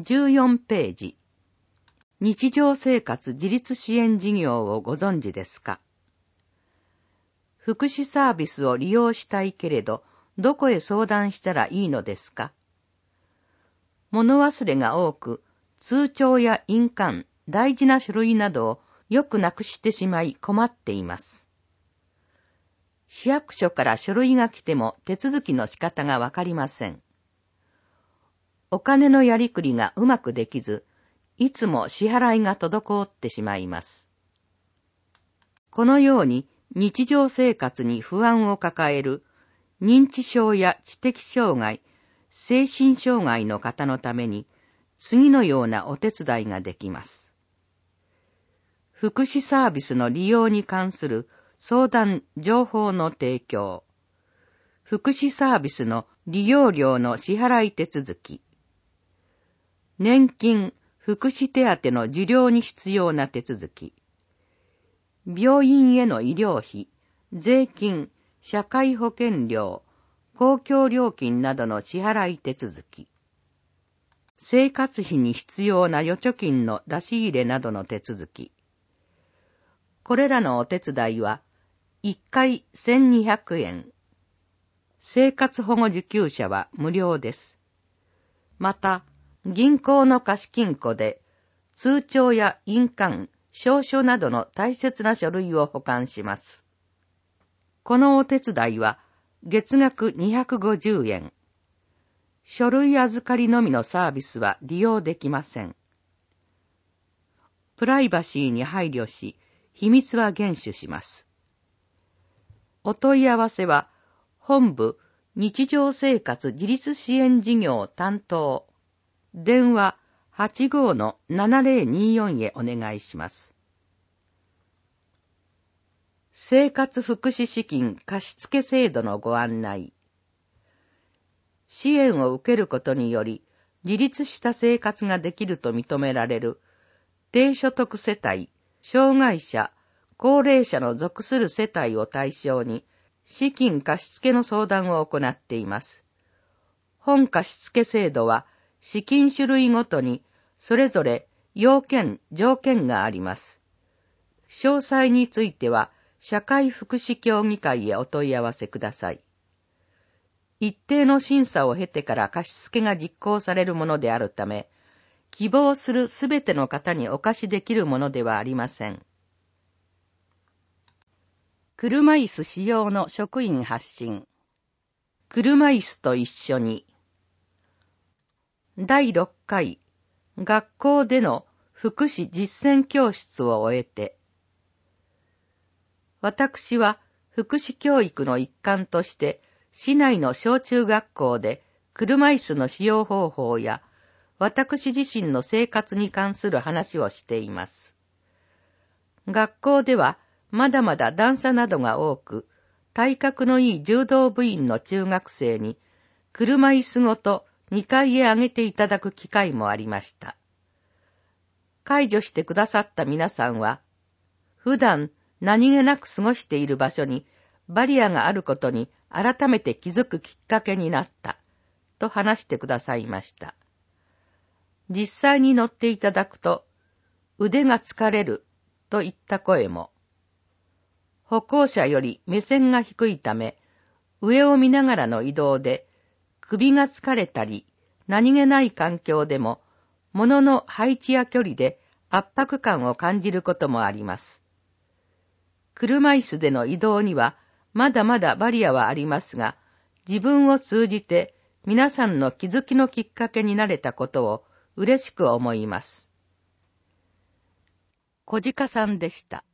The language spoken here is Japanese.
14ページ。日常生活自立支援事業をご存知ですか？福祉サービスを利用したいけれど、どこへ相談したらいいのですか？物忘れが多く、通帳や印鑑、大事な書類などをよくなくしてしまい困っています。市役所から書類が来ても手続きの仕方がわかりません。お金のやりくりがうまくできず、いつも支払いが滞ってしまいます。このように日常生活に不安を抱える認知症や知的障害、精神障害の方のために次のようなお手伝いができます。福祉サービスの利用に関する相談・情報の提供、福祉サービスの利用料の支払い手続き、年金・福祉手当の受領に必要な手続き、病院への医療費、税金、社会保険料、公共料金などの支払い手続き、生活費に必要な預貯金の出し入れなどの手続き。これらのお手伝いは、1回1200円。生活保護受給者は無料です。また、銀行の貸金庫で、通帳や印鑑、証書などの大切な書類を保管します。このお手伝いは、月額250円。書類預かりのみのサービスは利用できません。プライバシーに配慮し、秘密は厳守します。お問い合わせは、本部日常生活自立支援事業担当、電話 85-7024 へお願いします。生活福祉資金貸付制度のご案内。支援を受けることにより、自立した生活ができると認められる、低所得世帯、障害者、高齢者の属する世帯を対象に、資金貸付の相談を行っています。本貸付制度は、資金種類ごとに、それぞれ要件・条件があります。詳細については、社会福祉協議会へお問い合わせください。一定の審査を経てから貸付が実行されるものであるため、希望するすべての方にお貸しできるものではありません。車椅子使用の職員発信。車椅子と一緒に。第6回、学校での福祉実践教室を終えて、私は福祉教育の一環として、市内の小中学校で車椅子の使用方法や、私自身の生活に関する話をしています。学校ではまだまだ段差などが多く、体格のいい柔道部員の中学生に、車椅子ごと2階へ上げていただく機会もありました。介助してくださった皆さんは、普段何気なく過ごしている場所にバリアがあることに改めて気づくきっかけになった、と話してくださいました。実際に乗っていただくと、腕が疲れる、といった声も。歩行者より目線が低いため、上を見ながらの移動で、首が疲れたり、何気ない環境でも、物の配置や距離で圧迫感を感じることもあります。車椅子での移動には、まだまだバリアはありますが、自分を通じて皆さんの気づきのきっかけになれたことを嬉しく思います。小鹿さんでした。